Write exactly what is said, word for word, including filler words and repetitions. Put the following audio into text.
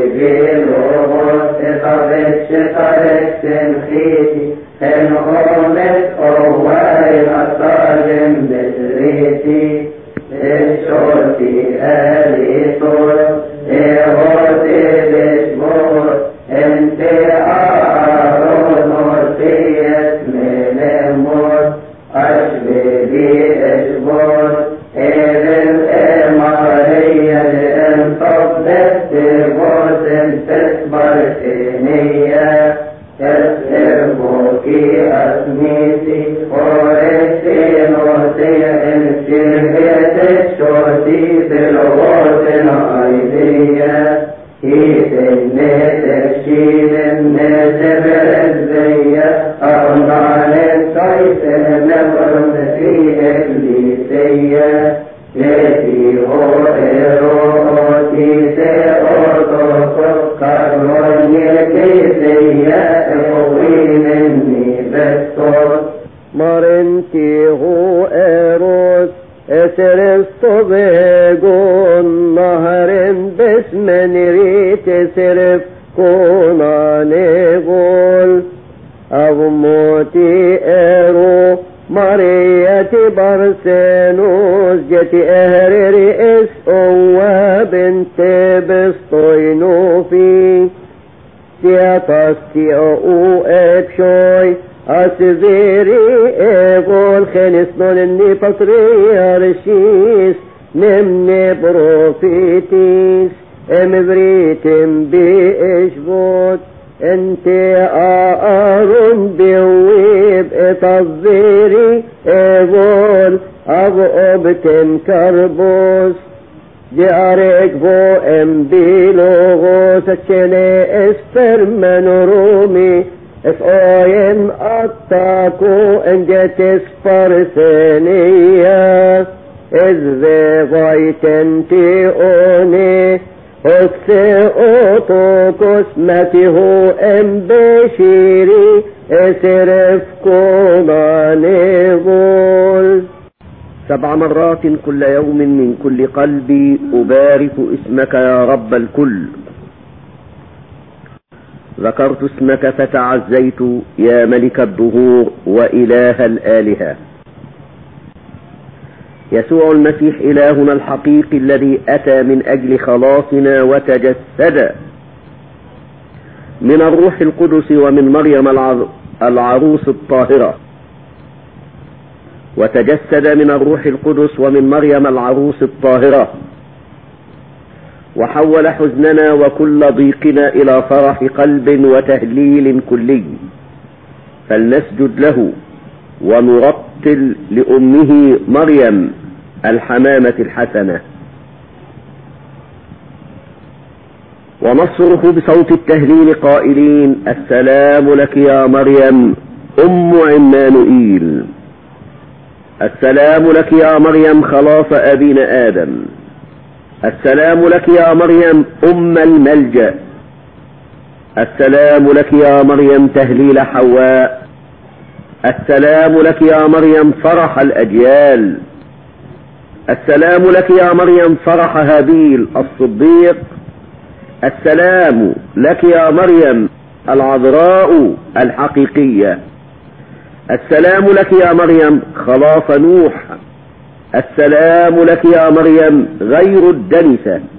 بلوغ تقبت شقرت تنخيتي إن أمت أوائل أصاجم بسريتي الشرطي آلي صور إغوتي بشمور انت آرون مرتي اسمي لمور أشبه بي أشبور إذ الإمارية لإنطبت تبوس تسبر سنية تسربوكي أسميتي ورثي نوتي انشرهت الشرطي بالغوث العيدية هيت النت الشيل النزبر الزية أرمان الصيف النبرم في إبليسية يتي هو إروتي سيروتو كرون يكيسية إخوي مني بستور مرنتي هو إروت اسرف بيقون نهر باسم نريت اسرف كونا نقول أغموتي إرو مريتي برسنوس جتي أهرري اسقوا بنت بسطينو في تياتاستي أو ابشوي أسفيري إيقول خنسنون إني بطريارشيس نمني بروفيتيس امبريتم بإشبوت انتي آرون بيويب اتظيري إيقول أغقبتم كربوس جارك بو امبيلوغو سكني اسفرمن رومي اسقاين اتاكو انجت سبرسنية اذ غايتنتي اوني اكسي اوتوكو اسمته ام بشيري اسرف كوماني غول سبع مرات كل يوم من كل قلبي أبارك اسمك يا رب الكل. ذكرت اسمك فتعزيت يا ملك الدهور وإله الآلهة. يسوع المسيح إلهنا الحقيقي الذي أتى من أجل خلاصنا وتجسد من الروح القدس ومن مريم العروس الطاهرة، وتجسد من الروح القدس ومن مريم العروس الطاهرة، وحول حزننا وكل ضيقنا إلى فرح قلب وتهليل كلي. فلنسجد له ونرتل لأمه مريم الحمامة الحسنة، ونصرخ بصوت التهليل قائلين: السلام لك يا مريم أم عمانوئيل، السلام لك يا مريم خلاص أبينا آدم، السلام لك يا مريم أم الملجأ، السلام لك يا مريم تهليل حواء، السلام لك يا مريم فرح الأجيال، السلام لك يا مريم فرح هابيل الصديق، السلام لك يا مريم العذراء الحقيقية، السلام لك يا مريم خلاص نوح، السلام لك يا مريم غير الدنسة،